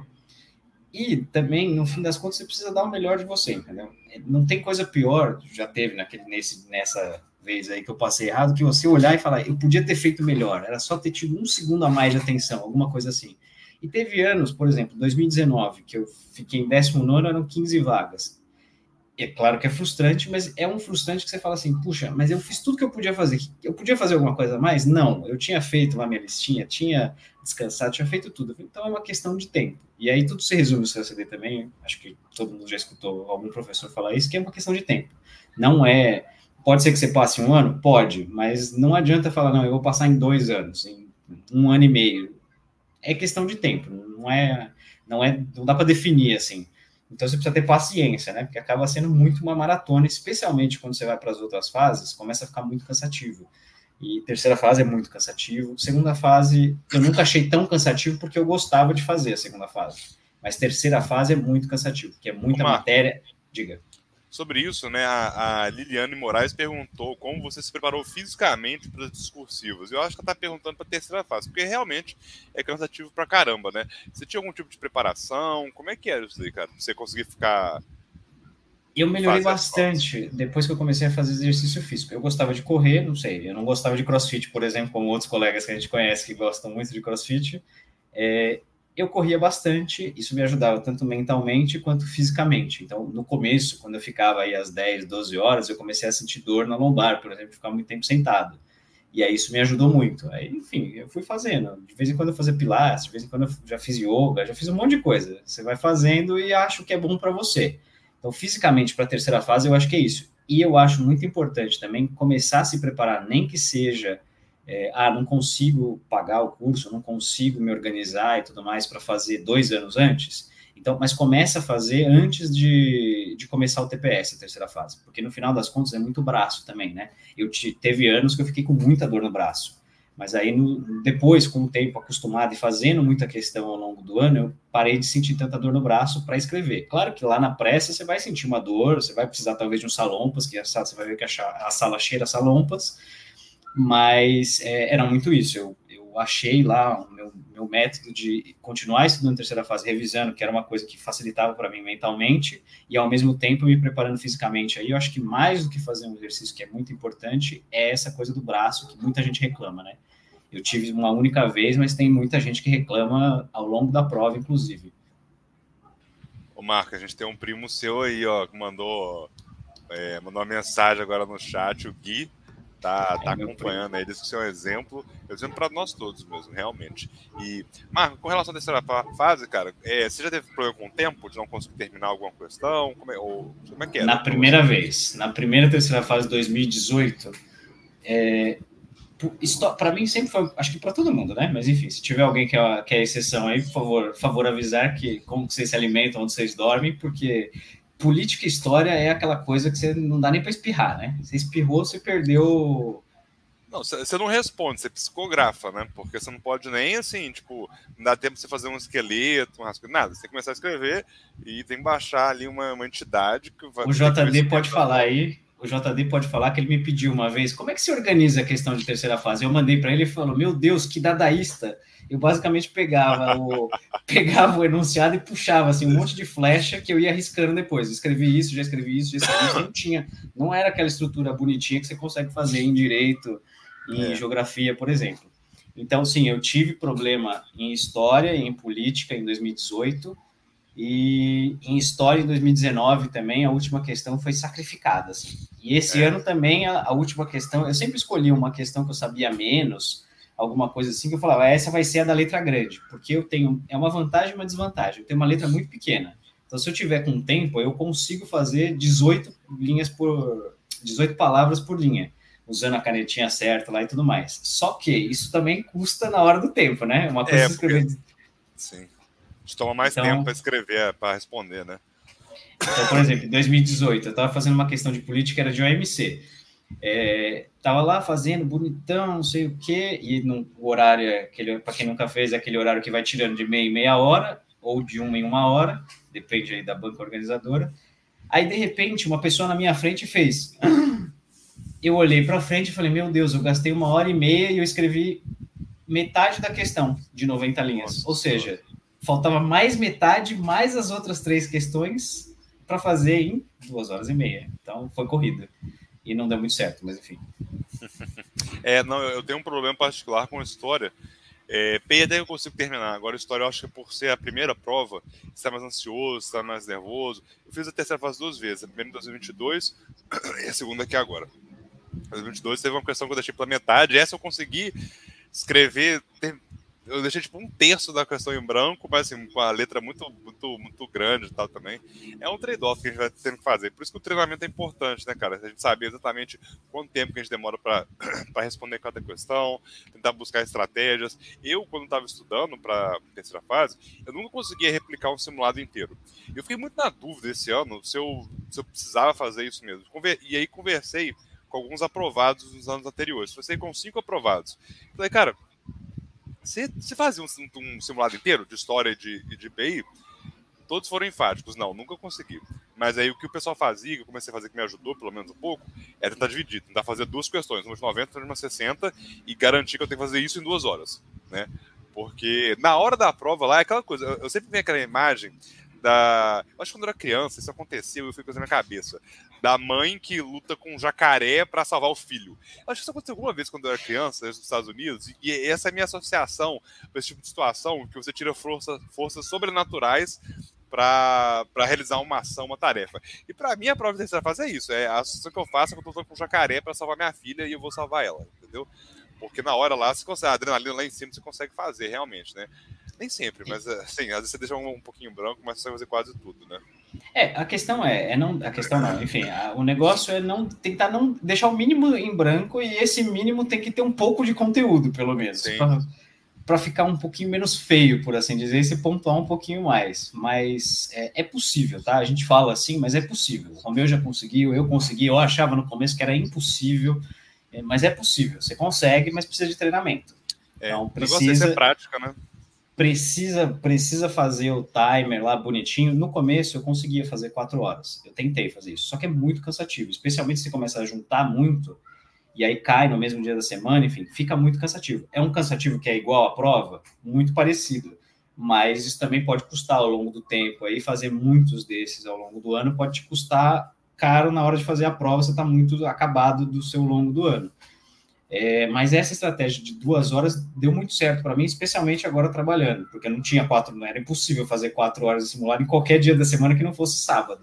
e também, no fim das contas, você precisa dar o melhor de você, entendeu? Não tem coisa pior, já teve naquele, nesse, nessa vez aí que eu passei errado, que você olhar e falar, eu podia ter feito melhor, era só ter tido um segundo a mais de atenção, alguma coisa assim. E teve anos, por exemplo, dois mil e dezenove, que eu fiquei em décimo nono, eram quinze vagas. É claro que é frustrante, mas é um frustrante que você fala assim, puxa, mas eu fiz tudo que eu podia fazer. Eu podia fazer alguma coisa a mais? Não, eu tinha feito lá minha listinha, tinha descansado, tinha feito tudo. Então é uma questão de tempo. E aí tudo se resume no C C D também, acho que todo mundo já escutou algum professor falar isso, que é uma questão de tempo. Não é, pode ser que você passe um ano? Pode, mas não adianta falar, não, eu vou passar em dois anos, em um ano e meio. É questão de tempo, não é, não é, não dá para definir assim. Então você precisa ter paciência, né? Porque acaba sendo muito uma maratona, especialmente quando você vai para as outras fases, começa a ficar muito cansativo. E terceira fase é muito cansativo. Segunda fase, eu nunca achei tão cansativo porque eu gostava de fazer a segunda fase. Mas terceira fase é muito cansativo, porque é muita
Uma...
matéria. Diga.
Sobre isso, né, a, a Liliane Moraes perguntou como você se preparou fisicamente para os discursivos. Eu acho que ela está perguntando para a terceira fase, porque realmente é cansativo pra caramba, né? Você tinha algum tipo de preparação? Como é que era isso aí, cara? Pra você conseguir ficar...
Eu melhorei bastante depois que eu comecei a fazer exercício físico. Eu gostava de correr, não sei, eu não gostava de crossfit, por exemplo, como outros colegas que a gente conhece que gostam muito de crossfit. É... eu corria bastante, isso me ajudava tanto mentalmente quanto fisicamente. Então, no começo, quando eu ficava aí às dez, doze horas, eu comecei a sentir dor na lombar, por exemplo, ficar muito tempo sentado. E aí isso me ajudou muito. Aí, enfim, eu fui fazendo. De vez em quando eu fazia pilates, de vez em quando eu já fiz yoga, já fiz um monte de coisa. Você vai fazendo e acho que é bom para você. Então, fisicamente, para a terceira fase, eu acho que é isso. E eu acho muito importante também começar a se preparar, nem que seja... É, ah, não consigo pagar o curso, não consigo me organizar e tudo mais para fazer dois anos antes. Então, mas começa a fazer antes de, de começar o T P S, a terceira fase, porque no final das contas é muito braço também, né? Eu te, teve anos que eu fiquei com muita dor no braço, mas aí no, depois, com o tempo acostumado e fazendo muita questão ao longo do ano, eu parei de sentir tanta dor no braço para escrever. Claro que lá na pressa você vai sentir uma dor, você vai precisar talvez de um salompas, que a, você vai ver que a, a sala cheira salompas, mas é, era muito isso, eu, eu achei lá o meu, meu método de continuar estudando terceira fase, revisando, que era uma coisa que facilitava para mim mentalmente, e ao mesmo tempo me preparando fisicamente. Aí eu acho que mais do que fazer um exercício que é muito importante, é essa coisa do braço, que muita gente reclama, né? Eu tive uma única vez, mas tem muita gente que reclama ao longo da prova, inclusive.
Ô Marco, a gente tem um primo seu aí, ó, que mandou, é, mandou uma mensagem agora no chat, o Gui, tá, tá acompanhando aí, disse que isso é um exemplo, eu dizendo para nós todos mesmo, realmente. E, Marco, com relação à terceira fase, cara, é, você já teve problema com o tempo, de não conseguir terminar alguma questão? Como é, ou, como é que é?
Na primeira vez, na primeira terceira fase de dois mil e dezoito, é, para mim sempre foi, acho que para todo mundo, né? Mas enfim, se tiver alguém que é, que é exceção aí, por favor, favor avisar que como que vocês se alimentam, onde vocês dormem, porque... política e história é aquela coisa que você não dá nem para espirrar, né? Você espirrou, você perdeu...
Não, você não responde, você psicografa, né? Porque você não pode nem, assim, tipo, não dá tempo de você fazer um esqueleto, um rascunho, nada. Você tem que começar a escrever e tem que baixar ali uma, uma entidade que vai...
O J D pode falar aí, o J D pode falar que ele me pediu uma vez, como é que se organiza a questão de terceira fase? Eu mandei para ele e falou, meu Deus, que dadaísta! Eu basicamente pegava o, pegava o enunciado e puxava assim, um monte de flecha que eu ia riscando depois. Escrevi isso, já escrevi isso, já escrevi isso. Não tinha, não era aquela estrutura bonitinha que você consegue fazer em direito, em é. geografia, por exemplo. Então, sim, eu tive problema em história e em política em dois mil e dezoito, e em história em dois mil e dezenove também, a última questão foi sacrificada. Assim. E esse é. ano também, a, a última questão, eu sempre escolhi uma questão que eu sabia menos, alguma coisa assim, que eu falava, essa vai ser a da letra grande, porque eu tenho, é uma vantagem e uma desvantagem, eu tenho uma letra muito pequena, então se eu tiver com tempo, eu consigo fazer dezoito linhas por, dezoito palavras por linha, usando a canetinha certa lá e tudo mais, só que isso também custa na hora do tempo, né, uma coisa é, escrever...
Porque... sim, a gente toma mais
então...
tempo para escrever, para responder, né?
Então, por exemplo, em dois mil e dezoito, eu estava fazendo uma questão de política, era de O M C, É, tava lá fazendo bonitão, não sei o quê, e no horário, aquele, para quem nunca fez, é aquele horário que vai tirando de meia em meia hora, ou de uma em uma hora, depende aí da banca organizadora. Aí, de repente, uma pessoa na minha frente fez. Eu olhei para frente e falei, meu Deus, eu gastei uma hora e meia e eu escrevi metade da questão de noventa linhas. Nossa, ou seja, nossa. Faltava mais metade, mais as outras três questões para fazer em duas horas e meia. Então, foi corrida. E não deu muito certo, mas enfim.
É, não, eu tenho um problema particular com a história. É, P até eu consigo terminar. Agora, a história, eu acho que por ser a primeira prova, você está mais ansioso, está mais nervoso. Eu fiz a terceira fase duas vezes. A primeira em dois mil e vinte e dois e a segunda aqui agora. Em dois mil e vinte e dois teve uma questão que eu deixei pela metade. Essa eu consegui escrever... Eu deixei tipo um terço da questão em branco, mas assim, com a letra muito, muito, muito grande e tal também. É um trade-off que a gente vai tendo que fazer. Por isso que o treinamento é importante, né, cara? A gente saber exatamente quanto tempo que a gente demora para responder cada questão, tentar buscar estratégias. Eu, quando estava estudando para a terceira fase, eu nunca conseguia replicar um simulado inteiro. Eu fiquei muito na dúvida esse ano se eu, se eu precisava fazer isso mesmo. E aí conversei com alguns aprovados nos anos anteriores. Conversei com cinco aprovados. Falei, cara, Você, você fazia um, um simulado inteiro de história e de, de B I? Todos foram enfáticos. Não, nunca consegui. Mas aí o que o pessoal fazia, que eu comecei a fazer, que me ajudou pelo menos um pouco, é tentar dividir. Tentar fazer duas questões, uma de noventa e uma de sessenta, e garantir que eu tenho que fazer isso em duas horas. Né? Porque na hora da prova lá, é aquela coisa. Eu, eu sempre tenho aquela imagem da... Eu acho que quando eu era criança, isso aconteceu, eu fui com isso na minha cabeça. Da mãe que luta com um jacaré para salvar o filho. Eu acho que isso aconteceu alguma vez quando eu era criança, nos Estados Unidos, e essa é a minha associação para esse tipo de situação, que você tira força, forças sobrenaturais para realizar uma ação, uma tarefa. E para mim, a prova de terceira fase é isso. É a associação que eu faço é que eu estou com um jacaré para salvar minha filha e eu vou salvar ela, entendeu? Porque na hora lá, você consegue, a adrenalina lá em cima você consegue fazer, realmente, né? Nem sempre, mas assim, às vezes você deixa um, um pouquinho branco, mas você vai fazer quase tudo, né?
É, a questão é, é não, a questão não, enfim, a, o negócio é não tentar não deixar o mínimo em branco, e esse mínimo tem que ter um pouco de conteúdo, pelo menos, para ficar um pouquinho menos feio, por assim dizer, e se pontuar um pouquinho mais. Mas é, é possível, tá? A gente fala assim, mas é possível. O Romeu já conseguiu, eu consegui, eu achava no começo que era impossível, é, mas é possível. Você consegue, mas precisa de treinamento.
É,
então,
precisa... O negócio é prática, né?
Precisa, precisa fazer o timer lá bonitinho. No começo eu conseguia fazer quatro horas. Eu tentei fazer isso. Só que é muito cansativo. Especialmente se você começa a juntar muito e aí cai no mesmo dia da semana, enfim, fica muito cansativo. É um cansativo que é igual à prova? Muito parecido. Mas isso também pode custar ao longo do tempo. Aí fazer muitos desses ao longo do ano pode te custar caro na hora de fazer a prova. Você está muito acabado do seu longo do ano. É, mas essa estratégia de duas horas deu muito certo para mim, especialmente agora trabalhando, porque não tinha quatro, não era impossível fazer quatro horas de simulado em qualquer dia da semana que não fosse sábado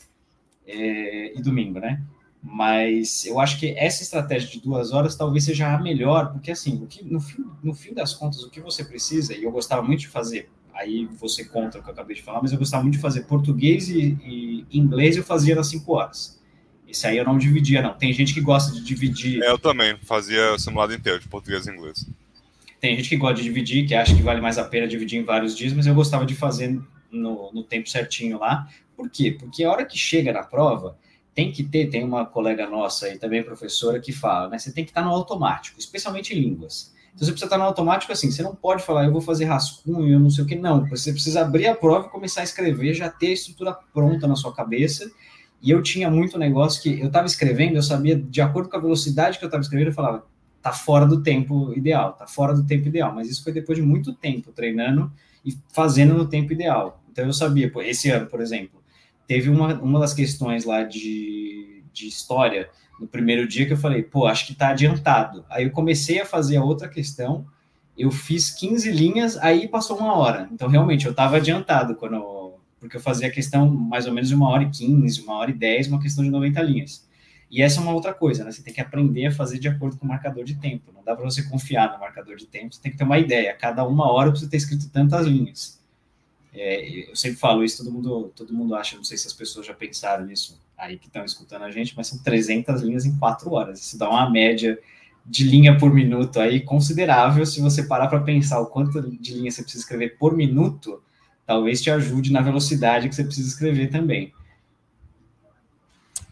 é, e domingo, né? Mas eu acho que essa estratégia de duas horas talvez seja a melhor, porque assim, o que, no, fim, no fim das contas, o que você precisa, e eu gostava muito de fazer, aí você conta o que eu acabei de falar, mas eu gostava muito de fazer português e, e inglês, eu fazia nas cinco horas. Esse aí eu não dividia, não. Tem gente que gosta de dividir...
É, eu também fazia o simulado inteiro, de português e inglês.
Tem gente que gosta de dividir, que acha que vale mais a pena dividir em vários dias, mas eu gostava de fazer no, no tempo certinho lá. Por quê? Porque a hora que chega na prova, tem que ter... Tem uma colega nossa aí, também professora, que fala, né? Você tem que estar no automático, especialmente em línguas. Então você precisa estar no automático assim, você não pode falar, eu vou fazer rascunho, eu não sei o que, não. Você precisa abrir a prova e começar a escrever, já ter a estrutura pronta na sua cabeça. E eu tinha muito negócio que eu estava escrevendo, eu sabia, de acordo com a velocidade que eu estava escrevendo, eu falava, tá fora do tempo ideal, tá fora do tempo ideal. Mas isso foi depois de muito tempo treinando e fazendo no tempo ideal. Então eu sabia, pô, esse ano, por exemplo, teve uma, uma das questões lá de, de história, no primeiro dia que eu falei, pô, acho que tá adiantado. Aí eu comecei a fazer a outra questão, eu fiz quinze linhas, aí passou uma hora. Então realmente eu estava adiantado quando eu, porque eu fazia a questão mais ou menos de uma hora e quinze, uma hora e dez, uma questão de noventa linhas. E essa é uma outra coisa, né? Você tem que aprender a fazer de acordo com o marcador de tempo. Não dá para você confiar no marcador de tempo, você tem que ter uma ideia. Cada uma hora precisa ter escrito tantas linhas. É, eu sempre falo isso, todo mundo, todo mundo acha, não sei se as pessoas já pensaram nisso aí que estão escutando a gente, mas são trezentas linhas em quatro horas. Isso dá uma média de linha por minuto aí considerável. Se você parar para pensar o quanto de linha você precisa escrever por minuto, talvez te ajude na velocidade que você precisa escrever também.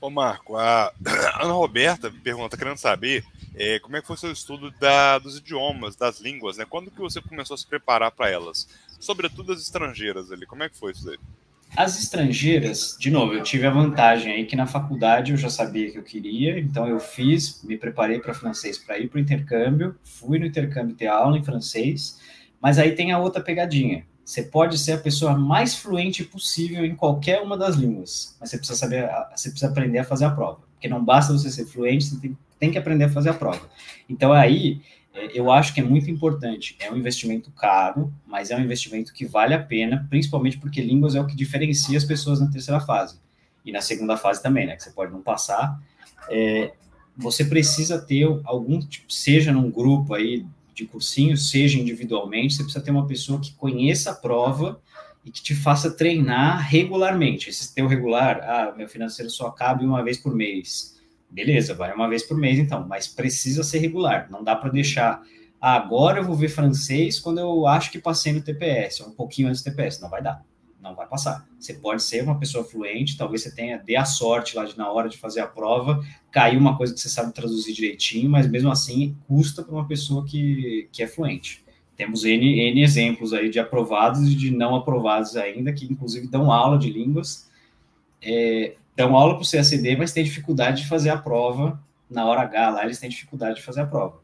Ô, Marco, a Ana Roberta pergunta, querendo saber é, como é que foi o seu estudo da, dos idiomas, das línguas, né? Quando que você começou a se preparar para elas? Sobretudo as estrangeiras ali, como é que foi isso daí?
As estrangeiras, de novo, eu tive a vantagem aí que na faculdade eu já sabia que eu queria, então eu fiz, me preparei para francês para ir para o intercâmbio, fui no intercâmbio ter aula em francês, mas aí tem a outra pegadinha. Você pode ser a pessoa mais fluente possível em qualquer uma das línguas, mas você precisa saber, você precisa aprender a fazer a prova, porque não basta você ser fluente, você tem, tem que aprender a fazer a prova. Então aí eu acho que é muito importante. É um investimento caro, mas é um investimento que vale a pena, principalmente porque línguas é o que diferencia as pessoas na terceira fase. E na segunda fase também, né? Que você pode não passar. É, você precisa ter algum tipo, seja num grupo aí de cursinho, seja individualmente, você precisa ter uma pessoa que conheça a prova e que te faça treinar regularmente. Esse teu regular, ah, meu financeiro só cabe uma vez por mês. Beleza, vai uma vez por mês então, mas precisa ser regular, não dá para deixar, ah, agora eu vou ver francês quando eu acho que passei no T P S, um pouquinho antes do T P S, não vai dar, não vai passar. Você pode ser uma pessoa fluente, talvez você tenha, dê a sorte lá de na hora de fazer a prova, caiu uma coisa que você sabe traduzir direitinho, mas mesmo assim custa para uma pessoa que, que é fluente. Temos N, N exemplos aí de aprovados e de não aprovados ainda, que inclusive dão aula de línguas, é, dão aula para o C A C D, mas tem dificuldade de fazer a prova. Na hora H, lá, eles têm dificuldade de fazer a prova.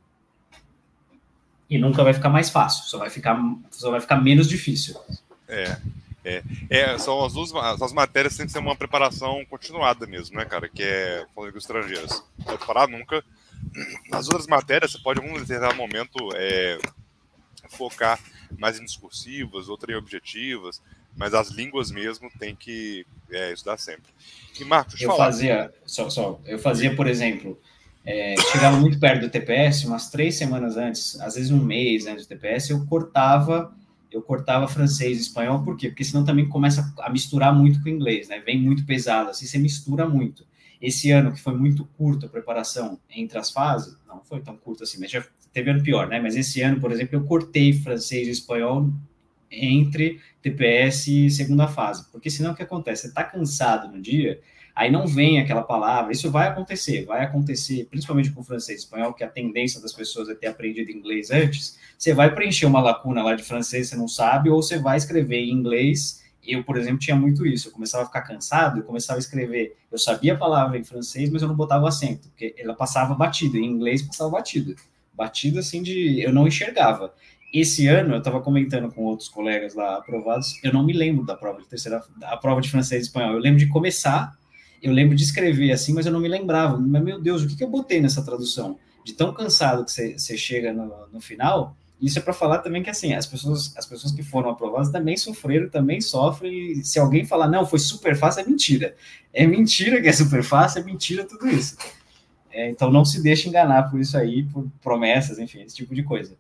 E nunca vai ficar mais fácil, só vai ficar, só vai ficar menos difícil.
É, é, é são as duas as matérias que tem que ser uma preparação continuada mesmo, né, cara? Que é falando com estrangeiros. Não pode parar nunca. Nas outras matérias, você pode, em algum determinado momento, é, focar mais em discursivas, outras em objetivas, mas as línguas mesmo tem que é, estudar sempre. E, Marcos, deixa eu
eu
falar.
Fazia, só, só, eu fazia, por exemplo, é, chegava muito perto do T P S, umas três semanas antes, às vezes um mês antes do T P S, eu cortava, eu cortava francês e espanhol, por quê? Porque senão também começa a misturar muito com o inglês, né? Vem muito pesado, assim você mistura muito. Esse ano, que foi muito curto a preparação entre as fases, não foi tão curto assim, mas já teve ano pior, né? Mas esse ano, por exemplo, eu cortei francês e espanhol entre T P S e segunda fase, porque senão o que acontece? Você está cansado no dia, aí não vem aquela palavra, isso vai acontecer, vai acontecer, principalmente com francês e espanhol, que a tendência das pessoas é ter aprendido inglês antes, você vai preencher uma lacuna lá de francês, você não sabe, ou você vai escrever em inglês. Eu, por exemplo, tinha muito isso, eu começava a ficar cansado, eu começava a escrever, eu sabia a palavra em francês, mas eu não botava o acento, porque ela passava batida, em inglês passava batida, batida assim de, eu não enxergava. Esse ano, eu estava comentando com outros colegas lá aprovados, eu não me lembro da prova de terceira, da prova de francês e espanhol, eu lembro de começar, eu lembro de escrever assim, mas eu não me lembrava, mas meu Deus, o que, que eu botei nessa tradução? De tão cansado que você chega no, no final. Isso é para falar também que, assim, as pessoas, as pessoas que foram aprovadas também sofreram, também sofrem, e se alguém falar, não, foi super fácil, é mentira. É mentira que é super fácil, é mentira tudo isso. É, então, não se deixe enganar por isso aí, por promessas, enfim, esse tipo de coisa.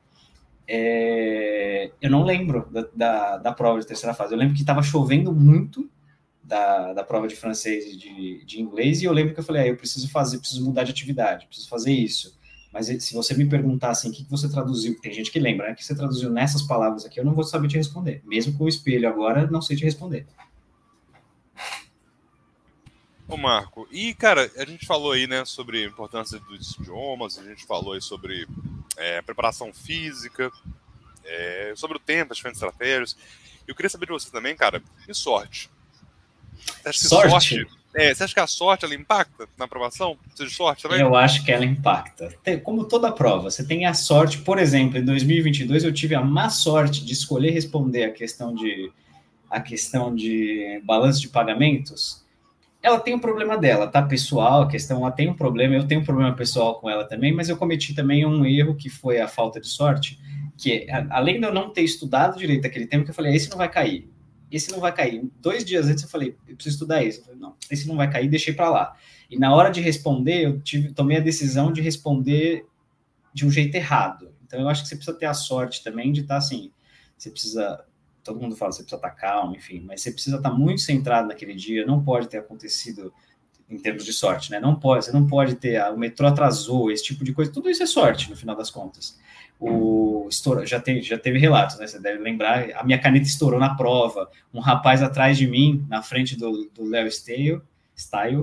É, eu não lembro da, da, da prova de terceira fase, eu lembro que estava chovendo muito da, da prova de francês e de, de inglês, e eu lembro que eu falei, ah, eu preciso fazer, preciso mudar de atividade, preciso fazer isso. Mas se você me perguntar assim, o que você traduziu, tem gente que lembra, né? O que você traduziu nessas palavras aqui, eu não vou saber te responder. Mesmo com o espelho agora, não sei te responder.
Ô, Marco, e, cara, a gente falou aí, né, sobre a importância dos idiomas, a gente falou aí sobre é, preparação física, é, sobre o tempo, as diferentes estratégias. Eu queria saber de você também, cara, e sorte? Você acha que
sorte?
sorte É, você acha que a sorte, ela impacta na aprovação? Precisa de sorte também?
Eu acho que ela impacta. Como toda prova, você tem a sorte. Por exemplo, em dois mil e vinte e dois, eu tive a má sorte de escolher responder a questão de, a questão de balanço de pagamentos. Ela tem um problema dela, tá? Pessoal, a questão, ela tem um problema, eu tenho um problema pessoal com ela também, mas eu cometi também um erro, que foi a falta de sorte, que além de eu não ter estudado direito aquele tema, que eu falei, esse não vai cair. Esse não vai cair. Dois dias antes eu falei, eu preciso estudar isso. Eu falei, não, esse não vai cair, deixei para lá. E na hora de responder, eu tive, tomei a decisão de responder de um jeito errado. Então, eu acho que você precisa ter a sorte também de estar assim, você precisa, todo mundo fala, você precisa estar calmo, enfim, mas você precisa estar muito centrado naquele dia, não pode ter acontecido em termos de sorte, né? Não pode, você não pode ter, ah, o metrô atrasou, esse tipo de coisa, tudo isso é sorte, no final das contas. O estouro, já teve, já teve relatos, né? Você deve lembrar, a minha caneta estourou na prova, um rapaz atrás de mim, na frente do Léo Style, Style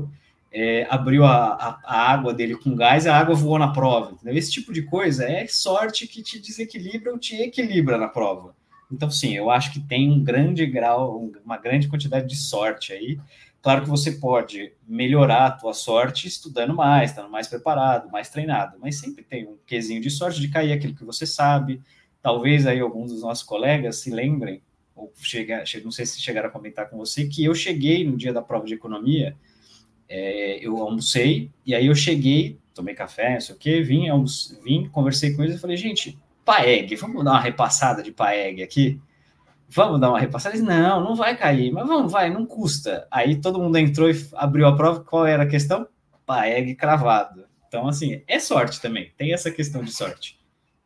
é, abriu a, a, a água dele com gás, a água voou na prova. Entendeu? Esse tipo de coisa é sorte que te desequilibra ou te equilibra na prova. Então, sim, eu acho que tem um grande grau, uma grande quantidade de sorte aí. Claro que você pode melhorar a tua sorte estudando mais, estando mais preparado, mais treinado, mas sempre tem um quesinho de sorte de cair aquilo que você sabe. Talvez aí alguns dos nossos colegas se lembrem, ou chega, não sei se chegaram a comentar com você, que eu cheguei no dia da prova de economia, é, eu almocei, e aí eu cheguei, tomei café, não sei o quê, vim, almoce, vim conversei com eles e falei, gente, Paeg, vamos dar uma repassada de Paeg aqui? Vamos dar uma repassada? Eles, não, não vai cair, mas vamos, vai, não custa. Aí todo mundo entrou e abriu a prova, qual era a questão? Paeg cravado. Então, assim, é sorte também, tem essa questão de sorte.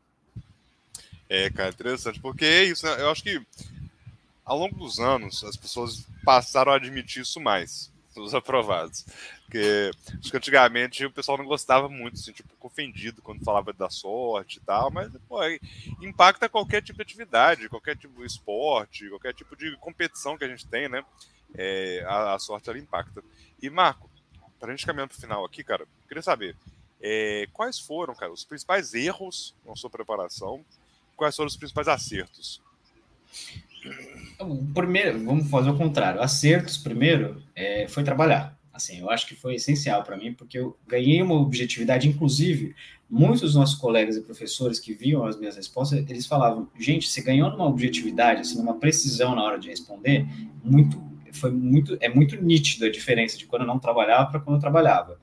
É, cara, interessante, porque é isso, né? Eu acho que ao longo dos anos as pessoas passaram a admitir isso mais, os aprovados. Porque acho que antigamente o pessoal não gostava muito, assim, tipo, ofendido quando falava da sorte e tal, mas pô, impacta qualquer tipo de atividade, qualquer tipo de esporte, qualquer tipo de competição que a gente tem, né? É, a, a sorte ela impacta. E Marco, pra gente caminhando pro final aqui, cara, queria saber é, quais foram, cara, os principais erros na sua preparação, quais foram os principais acertos?
Primeiro, vamos fazer o contrário. Acertos, primeiro, é, foi trabalhar. Assim, eu acho que foi essencial para mim, porque eu ganhei uma objetividade, inclusive, muitos dos nossos colegas e professores que viam as minhas respostas, eles falavam, gente, você ganhou numa objetividade, assim, numa precisão na hora de responder, muito, foi muito, é muito nítido a diferença de quando eu não trabalhava para quando eu trabalhava.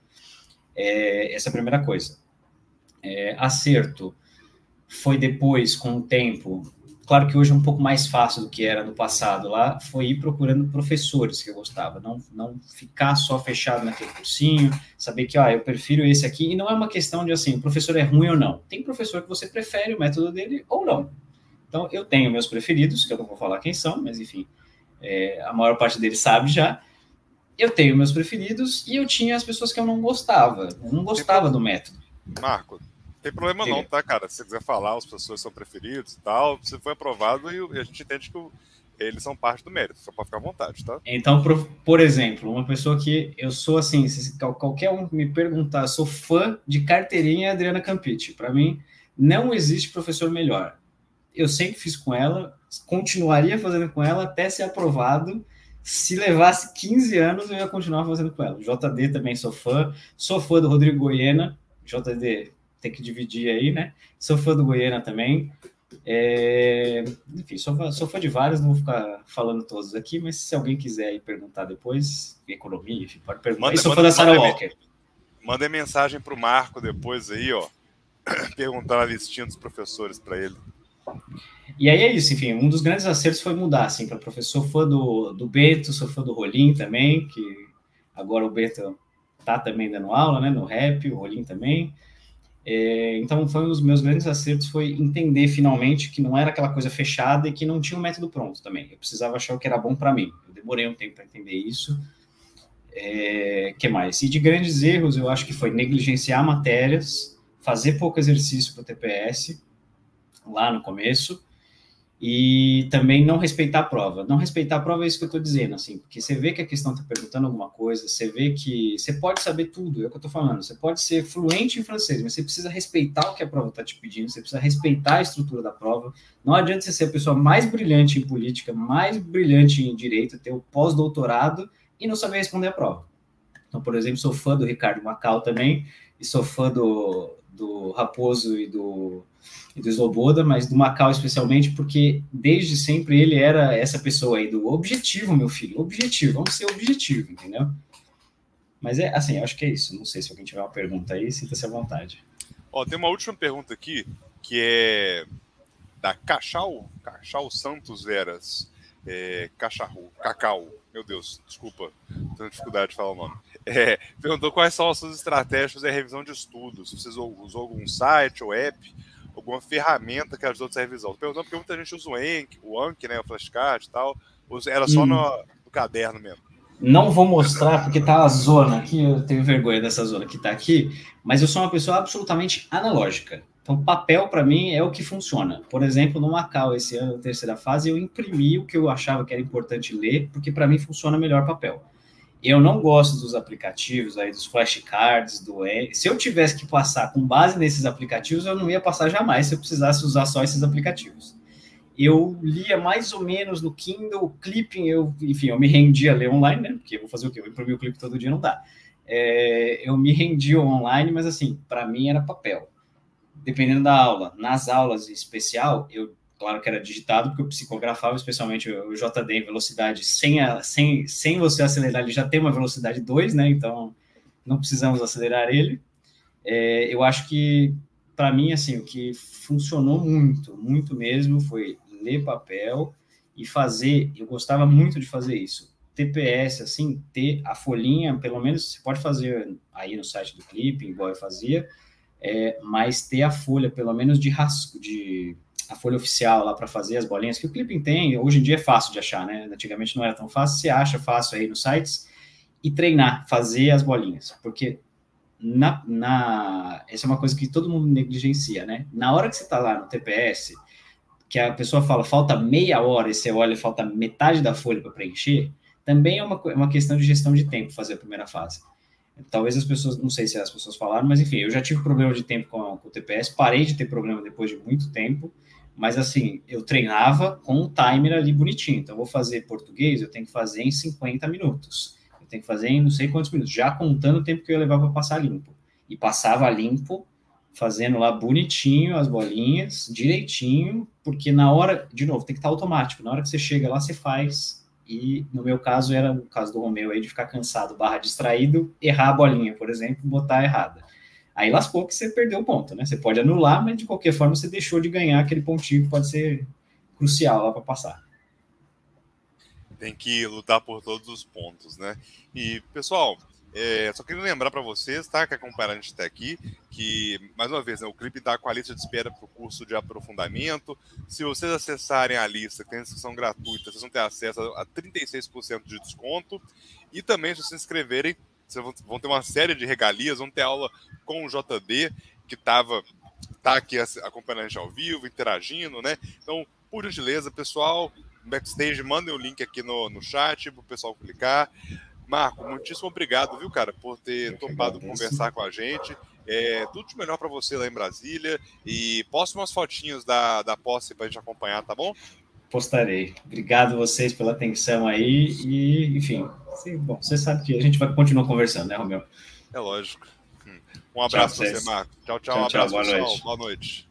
É, essa é a primeira coisa. É, acerto foi depois, com o tempo, claro que hoje é um pouco mais fácil do que era no passado lá, foi ir procurando professores que eu gostava, não, não ficar só fechado naquele cursinho, saber que, ah, eu prefiro esse aqui, e não é uma questão de, assim, o professor é ruim ou não. Tem professor que você prefere o método dele ou não. Então, eu tenho meus preferidos, que eu não vou falar quem são, mas, enfim, é, a maior parte deles sabe já. Eu tenho meus preferidos e eu tinha as pessoas que eu não gostava. Eu não gostava do método.
Marco, tem problema não, tá, cara? Se você quiser falar, os professores são preferidos e tal, você foi aprovado e a gente entende que eles são parte do mérito, só pode ficar à vontade, tá?
Então, por, por exemplo, uma pessoa que eu sou assim, se qualquer um me perguntar, sou fã de carteirinha Adriana Campitti. Para mim, não existe professor melhor. Eu sempre fiz com ela, continuaria fazendo com ela até ser aprovado. Se levasse quinze anos, eu ia continuar fazendo com ela. O J D também sou fã, sou fã do Rodrigo Goiena, J D tem que dividir aí, né? Sou fã do Goiena também. É... Enfim, sou fã, sou fã de vários, não vou ficar falando todos aqui, mas se alguém quiser aí perguntar depois, economia, enfim, pode perguntar. Manda, e sou manda, fã da Sarah Walker.
Manda mensagem pro Marco depois aí, ó, perguntar a listinha dos professores para ele.
E aí é isso, enfim, um dos grandes acertos foi mudar, assim, para professor. Sou fã do, do Bento, sou fã do Rolim também, que agora o Bento tá também dando aula, né, no rap, o Rolim também. É, então, foi um dos meus grandes acertos, foi entender finalmente que não era aquela coisa fechada e que não tinha um método pronto também. Eu precisava achar o que era bom para mim. Eu demorei um tempo para entender isso. É, que mais? E de grandes erros, eu acho que foi negligenciar matérias, fazer pouco exercício para o T P S, lá no começo, e também não respeitar a prova. Não respeitar a prova é isso que eu estou dizendo, assim, porque você vê que a questão está perguntando alguma coisa, você vê que você pode saber tudo, é o que eu estou falando, você pode ser fluente em francês, mas você precisa respeitar o que a prova está te pedindo, você precisa respeitar a estrutura da prova. Não adianta você ser a pessoa mais brilhante em política, mais brilhante em direito, ter o pós-doutorado e não saber responder a prova. Então, por exemplo, sou fã do Ricardo Macau também, e sou fã do, do Raposo e do... e do Sloboda, mas do Macau especialmente, porque desde sempre ele era essa pessoa aí do objetivo, meu filho, objetivo, vamos ser objetivo, entendeu? Mas é assim, eu acho que é isso. Não sei se alguém tiver uma pergunta aí, sinta-se à vontade.
Ó, tem uma última pergunta aqui, que é da Cachau, Cachau Santos Veras, é, Cacharro, Cacau, meu Deus, desculpa, tenho dificuldade de falar o nome. É, perguntou quais são as suas estratégias de revisão de estudos, se você usou algum site ou app, alguma ferramenta que ajudou a revisão. Estou perguntando porque muita gente usa o Anki, o Anki, né, o flashcard e tal, era só hum. no, no caderno mesmo.
Não vou mostrar porque tá a zona aqui, eu tenho vergonha dessa zona que tá aqui, mas eu sou uma pessoa absolutamente analógica. Então, papel para mim é o que funciona. Por exemplo, no Macau, esse ano, na terceira fase, eu imprimi o que eu achava que era importante ler, porque para mim funciona melhor papel. Eu não gosto dos aplicativos aí, dos flashcards, do... Se eu tivesse que passar com base nesses aplicativos, eu não ia passar jamais se eu precisasse usar só esses aplicativos. Eu lia mais ou menos no Kindle, Clipping, eu, enfim, eu me rendia a ler online, né? Porque eu vou fazer o quê? Eu imprimir o Clipping todo dia, não dá. É, eu me rendia online, mas assim, para mim era papel. Dependendo da aula. Nas aulas em especial, eu, claro que era digitado, porque eu psicografava, especialmente o J D em velocidade, sem, a, sem, sem você acelerar, ele já tem uma velocidade dois, né? Então, não precisamos acelerar ele. É, eu acho que, para mim, assim, o que funcionou muito, muito mesmo, foi ler papel e fazer, eu gostava muito de fazer isso. T P S, assim, ter a folhinha, pelo menos, você pode fazer aí no site do Clipping, igual eu fazia, é, mas ter a folha, pelo menos de rascunho, de a folha oficial lá para fazer as bolinhas, que o Clipping tem, hoje em dia é fácil de achar, né? Antigamente não era tão fácil, você acha fácil aí nos sites, e treinar, fazer as bolinhas, porque na, na, essa é uma coisa que todo mundo negligencia, né? Na hora que você está lá no T P S, que a pessoa fala, falta meia hora, e você olha e falta metade da folha para preencher, também é uma, uma questão de gestão de tempo fazer a primeira fase. Talvez as pessoas, não sei se as pessoas falaram, mas enfim, eu já tive problema de tempo com, com o T P S, parei de ter problema depois de muito tempo, mas assim, eu treinava com o timer ali bonitinho, então eu vou fazer português, eu tenho que fazer em cinquenta minutos, eu tenho que fazer em não sei quantos minutos, já contando o tempo que eu ia levar para passar limpo, e passava limpo, fazendo lá bonitinho as bolinhas, direitinho, porque na hora, de novo, tem que estar automático, na hora que você chega lá, você faz, e no meu caso era o caso do Romeu aí, de ficar cansado, barra distraído, errar a bolinha, por exemplo, botar errada. Aí lascou que você perdeu o ponto, né? Você pode anular, mas de qualquer forma você deixou de ganhar aquele pontinho que pode ser crucial lá para passar.
Tem que lutar por todos os pontos, né? E, pessoal, é, só queria lembrar para vocês, tá, que acompanharam a gente até aqui, que, mais uma vez, né, o Clipping está com a lista de espera para o curso de aprofundamento. Se vocês acessarem a lista, que tem inscrição gratuita, vocês vão ter acesso a trinta e seis por cento de desconto. E também, se vocês se inscreverem, vocês vão ter uma série de regalias, vão ter aula com o J D, que estava tá aqui acompanhando a gente ao vivo, interagindo, né? Então, por gentileza, pessoal, backstage, mandem o link aqui no, no chat para o pessoal clicar. Marco, muitíssimo obrigado, viu, cara, por ter topado conversar com a gente. É, tudo de melhor para você lá em Brasília. E posta umas fotinhos da, da posse para a gente acompanhar, tá bom?
Postarei. Obrigado a vocês pela atenção aí. E, enfim, sim, bom, você sabe que a gente vai continuar conversando, né, Romeu?
É lógico. Um abraço
para
você, Marco. Tchau, tchau.
Tchau,
um abraço,
tchau, boa
pessoal.
noite.
Boa noite.